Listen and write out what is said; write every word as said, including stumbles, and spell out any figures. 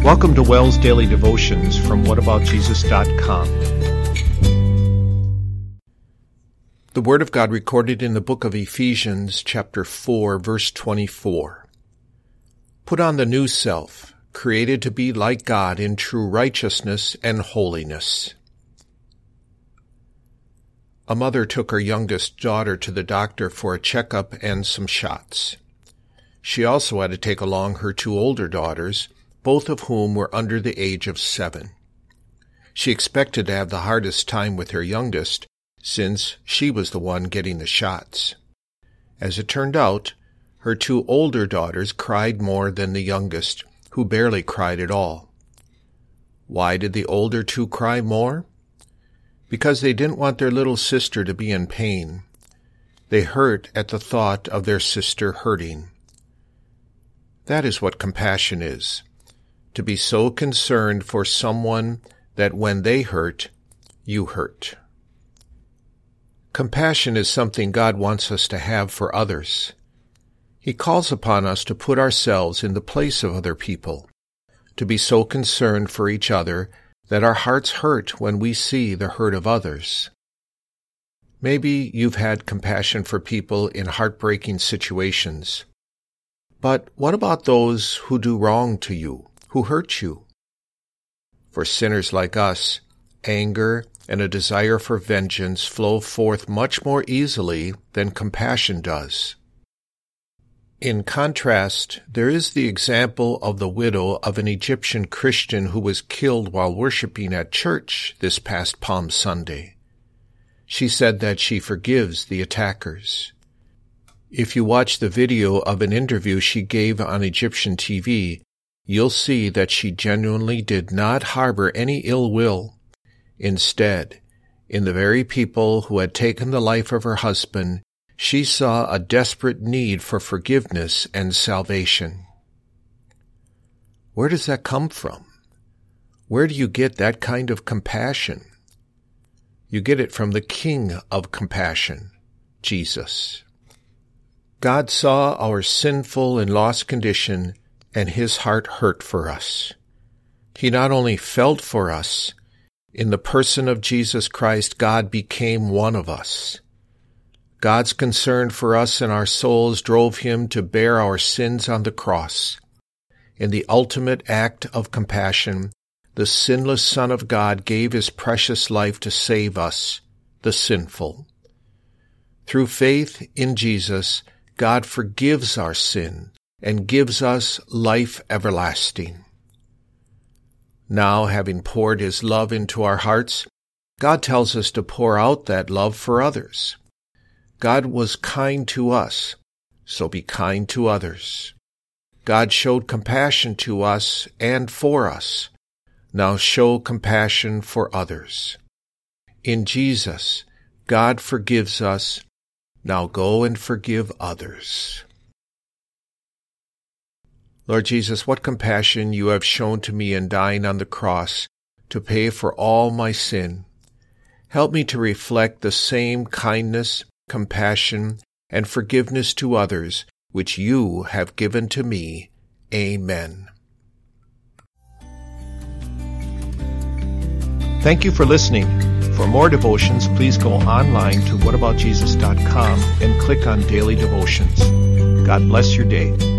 Welcome to Wells Daily Devotions from what about jesus dot com. The Word of God recorded in the book of Ephesians, chapter four, verse twenty-four. Put on the new self, created to be like God in true righteousness and holiness. A mother took her youngest daughter to the doctor for a checkup and some shots. She also had to take along her two older daughters, both of whom were under the age of seven. She expected to have the hardest time with her youngest, since she was the one getting the shots. As it turned out, her two older daughters cried more than the youngest, who barely cried at all. Why did the older two cry more? Because they didn't want their little sister to be in pain. They hurt at the thought of their sister hurting. That is what compassion is. To be so concerned for someone that when they hurt, you hurt. Compassion is something God wants us to have for others. He calls upon us to put ourselves in the place of other people, to be so concerned for each other that our hearts hurt when we see the hurt of others. Maybe you've had compassion for people in heartbreaking situations. But what about those who do wrong to you, who hurt you? For sinners like us, anger and a desire for vengeance flow forth much more easily than compassion does. In contrast, there is the example of the widow of an Egyptian Christian who was killed while worshiping at church this past Palm Sunday. She said that she forgives the attackers. If you watch the video of an interview she gave on Egyptian T V, you'll see that she genuinely did not harbor any ill will. Instead, in the very people who had taken the life of her husband, she saw a desperate need for forgiveness and salvation. Where does that come from? Where do you get that kind of compassion? You get it from the King of compassion, Jesus. God saw our sinful and lost condition, and his heart hurt for us. He not only felt for us, in the person of Jesus Christ, God became one of us. God's concern for us and our souls drove him to bear our sins on the cross. In the ultimate act of compassion, the sinless Son of God gave his precious life to save us, the sinful. Through faith in Jesus, God forgives our sin and gives us life everlasting. Now, having poured his love into our hearts, God tells us to pour out that love for others. God was kind to us, so be kind to others. God showed compassion to us and for us. Now show compassion for others. In Jesus, God forgives us. Now go and forgive others. Lord Jesus, what compassion you have shown to me in dying on the cross to pay for all my sin. Help me to reflect the same kindness, compassion, and forgiveness to others which you have given to me. Amen. Thank you for listening. For more devotions, please go online to what about jesus dot com and click on Daily Devotions. God bless your day.